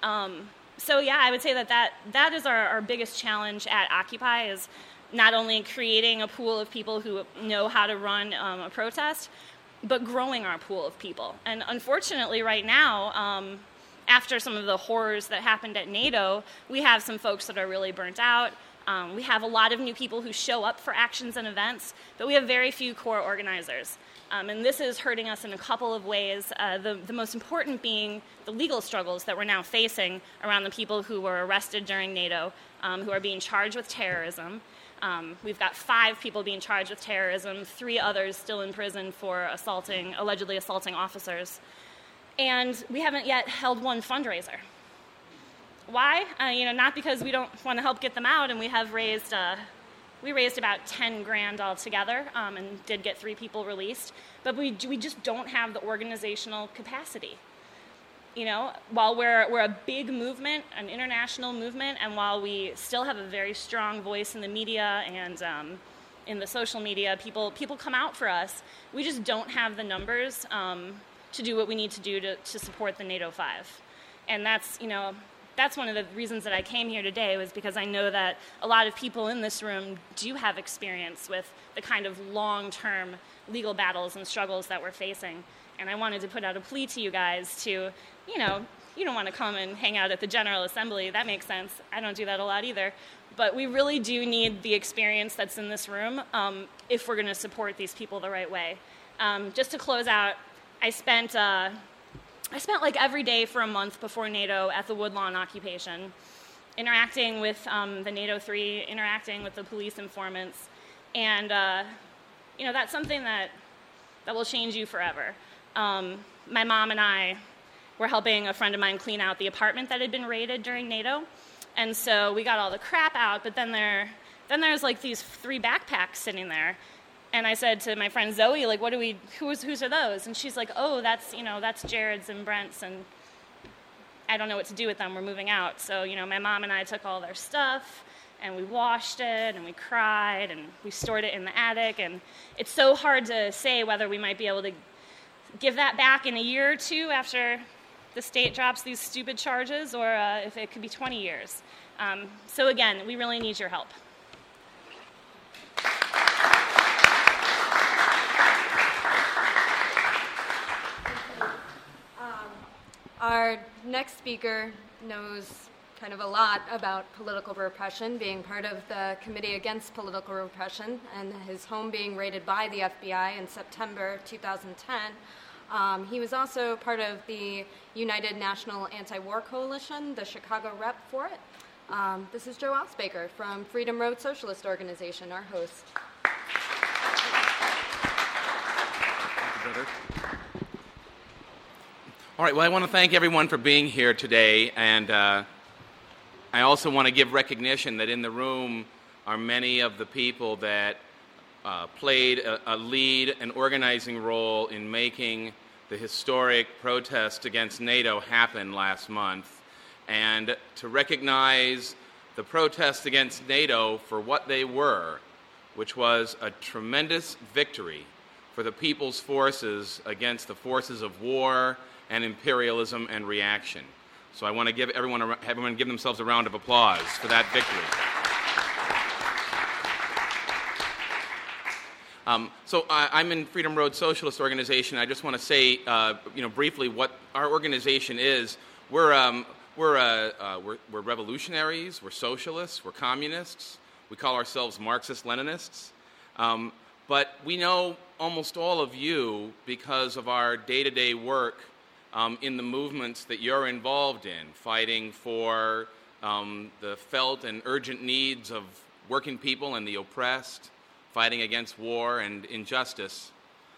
Speaker 10: So yeah, I would say that is our biggest challenge at Occupy, is not only creating a pool of people who know how to run a protest, but growing our pool of people. And unfortunately right now, after some of the horrors that happened at NATO, we have some folks that are really burnt out. We have a lot of new people who show up for actions and events, but we have very few core organizers. And this is hurting us in a couple of ways, the most important being the legal struggles that we're now facing around the people who were arrested during NATO, who are being charged with terrorism. We've got 5 people being charged with terrorism, 3 others still in prison for allegedly assaulting officers. And we haven't yet held one fundraiser. Why? Not because we don't want to help get them out, and we raised about $10,000 altogether, and did get 3 people released. But we just don't have the organizational capacity. While we're a big movement, an international movement, and while we still have a very strong voice in the media and in the social media, people come out for us. We just don't have the numbers to do what we need to do to support the NATO 5, and that's one of the reasons that I came here today, was because I know that a lot of people in this room do have experience with the kind of long-term legal battles and struggles that we're facing. And I wanted to put out a plea to you guys to, you don't want to come and hang out at the General Assembly. That makes sense. I don't do that a lot either. But we really do need the experience that's in this room if we're going to support these people the right way. Just to close out, I spent every day for a month before NATO at the Woodlawn occupation, interacting with the NATO 3, interacting with the police informants, and that's something that will change you forever. My mom and I were helping a friend of mine clean out the apartment that had been raided during NATO, and so we got all the crap out. But then there's these 3 backpacks sitting there. And I said to my friend Zoe, whose are those? And she's like, oh, that's Jared's and Brent's, and I don't know what to do with them. We're moving out. So, my mom and I took all their stuff, and we washed it, and we cried, and we stored it in the attic. And it's so hard to say whether we might be able to give that back in a year or 2 after the state drops these stupid charges, or if it could be 20 years. So again, we really need your help.
Speaker 7: Our next speaker knows kind of a lot about political repression, being part of the Committee Against Political Repression, and his home being raided by the FBI in September 2010. He was also part of the United National Anti-War Coalition, the Chicago rep for it. This is Joe Osbaker from Freedom Road Socialist Organization, our host.
Speaker 3: All right, well, I want to thank everyone for being here today, and I also want to give recognition that in the room are many of the people that played a lead and organizing role in making the historic protest against NATO happen last month, and to recognize the protests against NATO for what they were, which was a tremendous victory for the people's forces against the forces of war and imperialism and reaction. So I want to give everyone give themselves a round of applause for that victory. So I'm in Freedom Road Socialist Organization. I just want to say, briefly what our organization is. We're revolutionaries. We're socialists. We're communists. We call ourselves Marxist-Leninists. But we know almost all of you because of our day-to-day work in the movements that you're involved in, fighting for the felt and urgent needs of working people and the oppressed, fighting against war and injustice.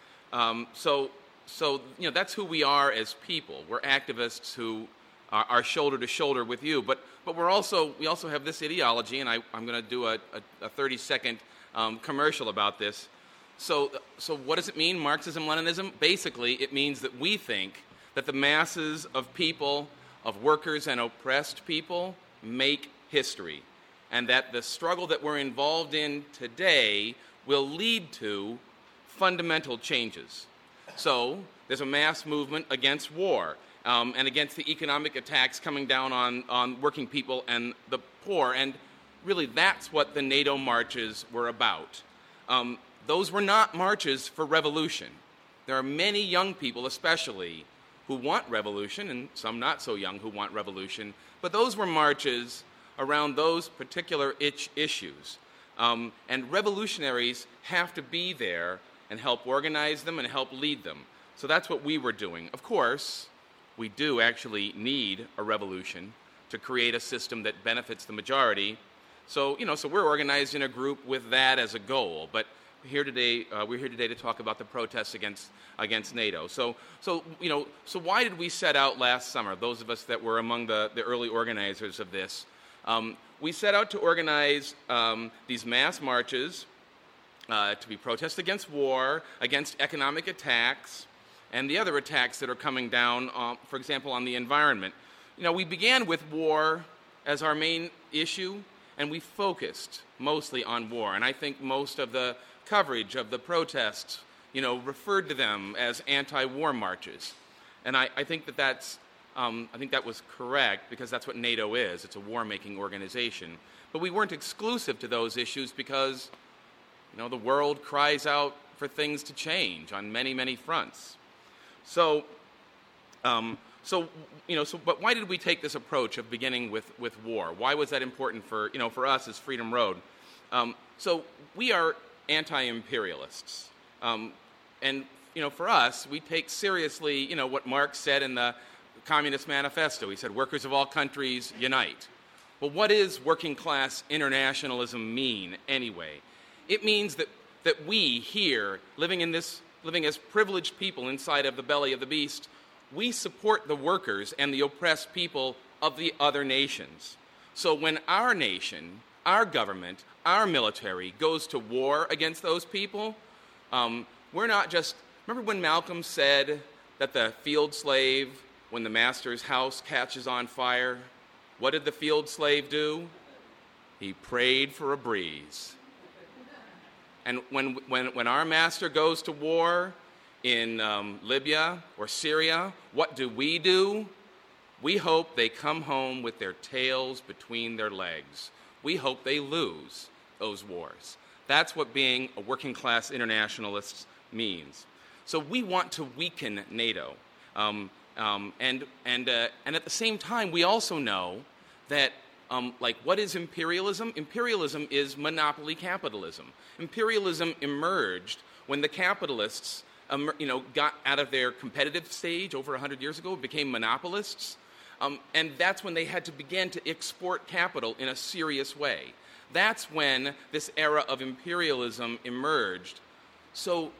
Speaker 3: So that's who we are as people. We're activists who are shoulder to shoulder with you. But we also have this ideology, and I'm going to do a 30-second commercial about this. So what does it mean, Marxism-Leninism? Basically, it means that we think that the masses of people, of workers and oppressed people, make history, and that the struggle that we're involved in today will lead to fundamental changes. So there's a mass movement against war and against the economic attacks coming down on working people and the poor, and really that's what the NATO marches were about. Those were not marches for revolution. There are many young people especially who want revolution, and some not so young who want revolution, but those were marches around those particular issues. And revolutionaries have to be there and help organize them and help lead them. So that's what we were doing. Of course, we do actually need a revolution to create a system that benefits the majority. So we're organized in a group with that as a goal. But we're here today to talk about the protests against NATO. So why did we set out last summer, those of us that were among the early organizers of this? We set out to organize these mass marches to be protests against war, against economic attacks, and the other attacks that are coming down, for example, on the environment. We began with war as our main issue, and we focused mostly on war. And I think most of the coverage of the protests, referred to them as anti-war marches. And I think that was correct, because that's what NATO is. It's a war-making organization. But we weren't exclusive to those issues because, the world cries out for things to change on many, many fronts. But why did we take this approach of beginning with war? Why was that important for us as Freedom Road? So we are anti-imperialists. And for us, we take seriously, what Marx said in the Communist Manifesto. He said, workers of all countries unite. Well, what does working class internationalism mean anyway? It means that we here, living as privileged people inside of the belly of the beast, we support the workers and the oppressed people of the other nations. So when our nation, our government, our military goes to war against those people, we're not just... Remember when Malcolm said that the field slave, when the master's house catches on fire, what did the field slave do? He prayed for a breeze. And when our master goes to war in Libya or Syria, what do? We hope they come home with their tails between their legs. We hope they lose those wars. That's what being a working class internationalist means. So we want to weaken NATO. And at the same time, we also know that, what is imperialism? Imperialism is monopoly capitalism. Imperialism emerged when the capitalists, got out of their competitive stage over 100 years ago, became monopolists, and that's when they had to begin to export capital in a serious way. That's when this era of imperialism emerged. So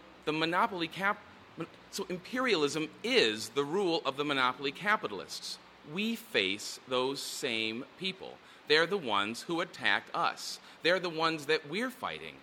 Speaker 3: imperialism is the rule of the monopoly capitalists. We face those same people. They're the ones who attacked us. They're the ones that we're fighting.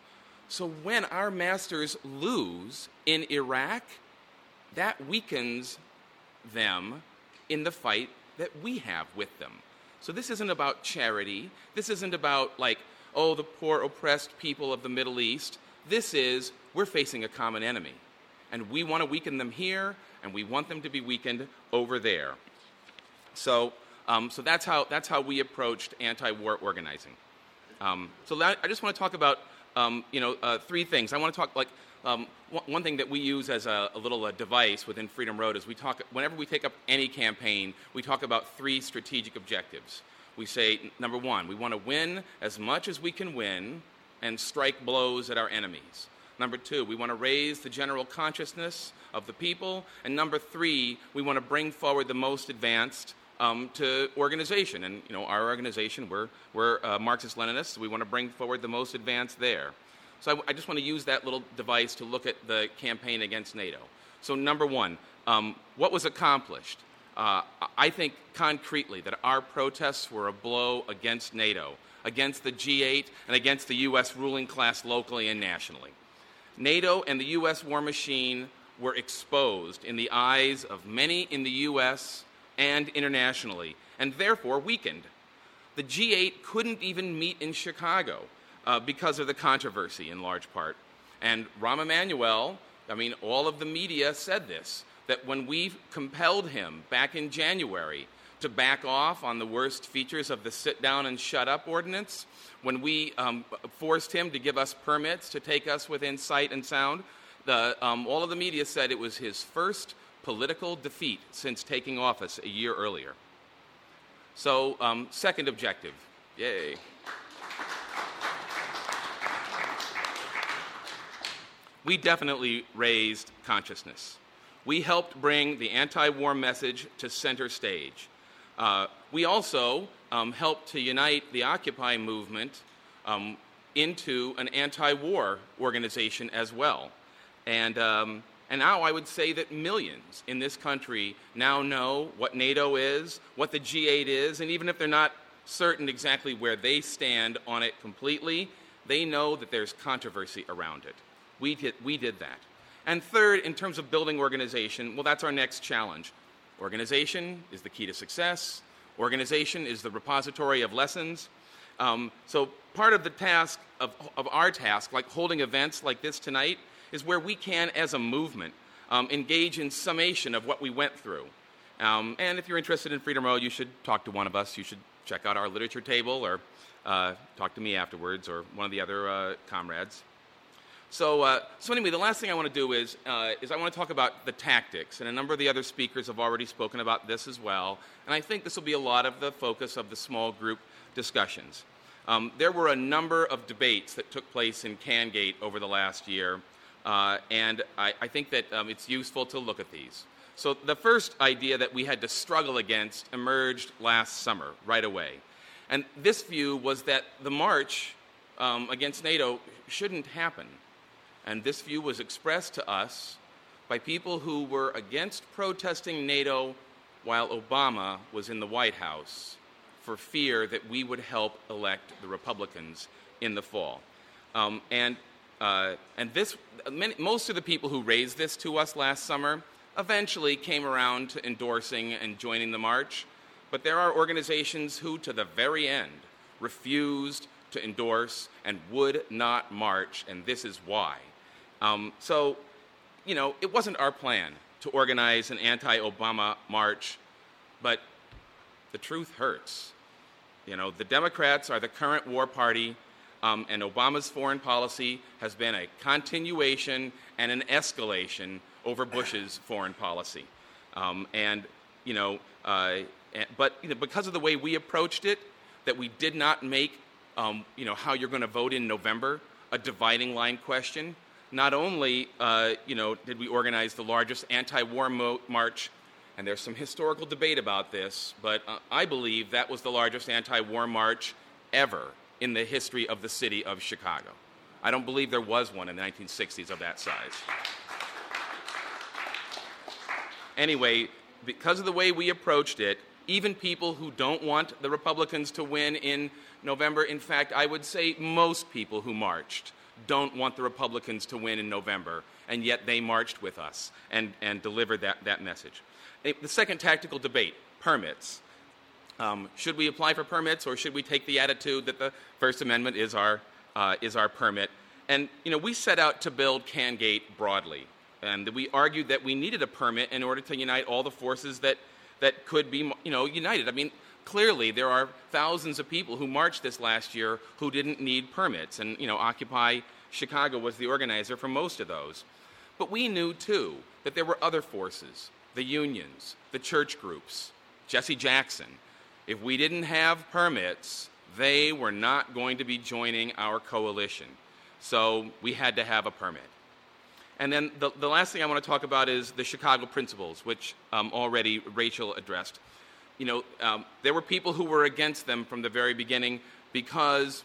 Speaker 3: So when our masters lose in Iraq, that weakens them in the fight that we have with them. So this isn't about charity. This isn't about like, oh, the poor oppressed people of the Middle East. This is, we're facing a common enemy. And we want to weaken them here, and we want them to be weakened over there. So that's how we approached anti-war organizing. I just want to talk about three things. I want to talk one thing that we use as a little device within Freedom Road is whenever we take up any campaign, we talk about three strategic objectives. We say, number one, we want to win as much as we can win and strike blows at our enemies. Number two, we want to raise the general consciousness of the people. And number three, we want to bring forward the most advanced to organization. And, our organization, we're Marxist-Leninists. So we want to bring forward the most advanced there. So I just want to use that little device to look at the campaign against NATO. So number one, what was accomplished? I think concretely that our protests were a blow against NATO, against the G8, and against the U.S. ruling class locally and nationally. NATO and the U.S. war machine were exposed in the eyes of many in the U.S. and internationally, and therefore weakened. The G8 couldn't even meet in Chicago because of the controversy in large part. And Rahm Emanuel, all of the media said this, that when we compelled him back in January to back off on the worst features of the sit down and shut up ordinance, when we forced him to give us permits to take us within sight and sound, all of the media said it was his first political defeat since taking office a year earlier. So, second objective. Yay. We definitely raised consciousness. We helped bring the anti-war message to center stage. We also helped to unite the Occupy movement into an anti-war organization as well. And now I would say that millions in this country now know what NATO is, what the G8 is, and even if they're not certain exactly where they stand on it completely, they know that there's controversy around it. We did that. And third, in terms of building organization, well, that's our next challenge. Organization is the key to success. Organization is the repository of lessons. So part of the task of our task, like holding events like this tonight, is where we can, as a movement, engage in summation of what we went through. And if you're interested in Freedom Road, you should talk to one of us. You should check out our literature table or talk to me afterwards or one of the other comrades. So anyway, the last thing I want to do is I want to talk about the tactics, and a number of the other speakers have already spoken about this as well, and I think this will be a lot of the focus of the small group discussions. There were a number of debates that took place in Cangate over the last year, and I think that it's useful to look at these. So the first idea that we had to struggle against emerged last summer, right away. And this view was that the march against NATO shouldn't happen. And this view was expressed to us by people who were against protesting NATO while Obama was in the White House for fear that we would help elect the Republicans in the fall. And most of the people who raised this to us last summer eventually came around to endorsing and joining the march. But there are organizations who, to the very end, refused to endorse and would not march, and this is why. It wasn't our plan to organize an anti-Obama march, but the truth hurts. The Democrats are the current war party, and Obama's foreign policy has been a continuation and an escalation over Bush's foreign policy. But because of the way we approached it, that we did not make, how you're going to vote in November a dividing line question. Not only, did we organize the largest anti-war march, and there's some historical debate about this, but I believe that was the largest anti-war march ever in the history of the city of Chicago. I don't believe there was one in the 1960s of that size. Anyway, because of the way we approached it, even people who don't want the Republicans to win in November, in fact, I would say most people who marched don't want the Republicans to win in November, and yet they marched with us and delivered that message. The second tactical debate, permits. Should we apply for permits, or should we take the attitude that the First Amendment is our permit? And we set out to build CanGate broadly, and we argued that we needed a permit in order to unite all the forces that could be united. I mean, clearly there are thousands of people who marched this last year who didn't need permits, and Occupy Chicago was the organizer for most of those. But we knew too that there were other forces, the unions, the church groups, Jesse Jackson. If we didn't have permits, they were not going to be joining our coalition. So we had to have a permit. And then the last thing I want to talk about is the Chicago principles, which already Rachel addressed. There were people who were against them from the very beginning because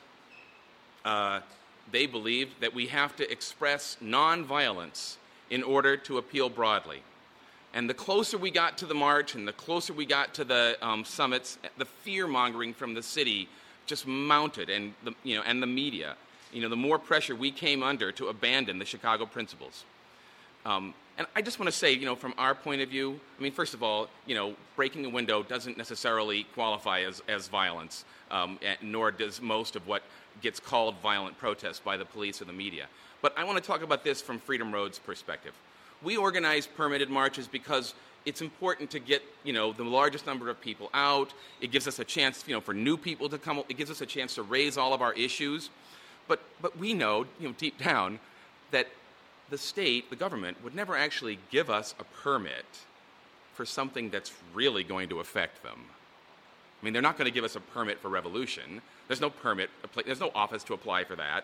Speaker 3: they believed that we have to express nonviolence in order to appeal broadly. And the closer we got to the march and the closer we got to the summits, the fear-mongering from the city just mounted, and the media. The more pressure we came under to abandon the Chicago principles. And I just want to say, from our point of view, I mean, first of all, breaking a window doesn't necessarily qualify as violence, nor does most of what gets called violent protest by the police or the media. But I want to talk about this from Freedom Road's perspective. We organize permitted marches because it's important to get, the largest number of people out. It gives us a chance, for new people to come. It gives us a chance to raise all of our issues. But we know, deep down, that the state, the government, would never actually give us a permit for something that's really going to affect them. I mean, they're not going to give us a permit for revolution. There's no permit, there's no office to apply for that.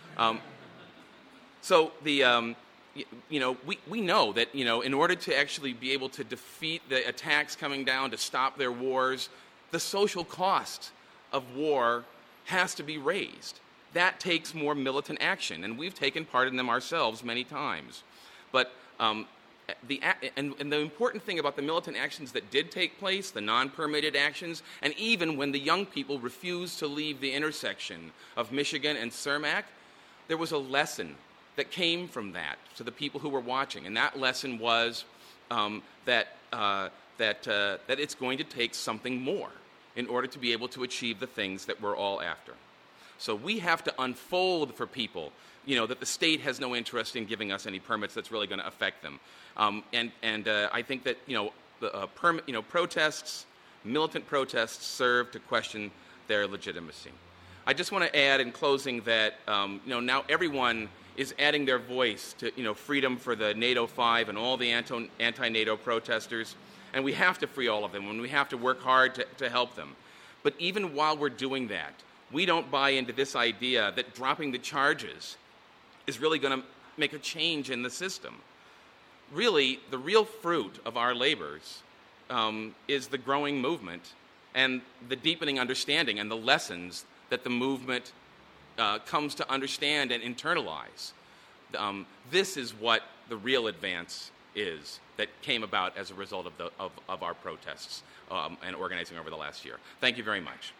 Speaker 3: So the, we know that, in order to actually be able to defeat the attacks coming down, to stop their wars, the social cost of war has to be raised. That takes more militant action, and we've taken part in them ourselves many times. But the important thing about the militant actions that did take place, the non-permitted actions, and even when the young people refused to leave the intersection of Michigan and Cermak, there was a lesson that came from that to the people who were watching, and that lesson was that it's going to take something more in order to be able to achieve the things that we're all after. So we have to unfold for people, that the state has no interest in giving us any permits that's really going to affect them. I think that, protests, militant protests serve to question their legitimacy. I just want to add in closing that, now everyone is adding their voice to, freedom for the NATO 5 and all the anti-NATO protesters, and we have to free all of them, and we have to work hard to help them. But even while we're doing that, we don't buy into this idea that dropping the charges is really going to make a change in the system. Really, the real fruit of our labors is the growing movement and the deepening understanding and the lessons that the movement comes to understand and internalize. This is what the real advance is that came about as a result of our protests and organizing over the last year. Thank you very much.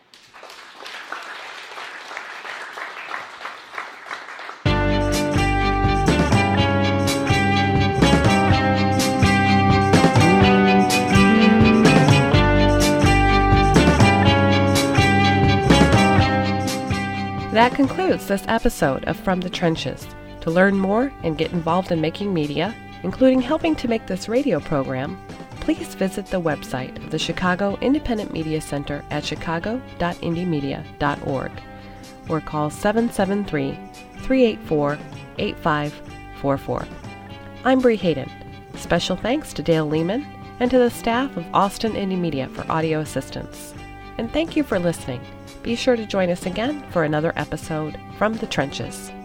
Speaker 1: That concludes this episode of From the Trenches. To learn more and get involved in making media, including helping to make this radio program, please visit the website of the Chicago Independent Media Center at chicago.indiemedia.org or call 773-384-8544. I'm Bree Hayden. Special thanks to Dale Lehman and to the staff of Austin Indie Media for audio assistance. And thank you for listening. Be sure to join us again for another episode from the Trenches.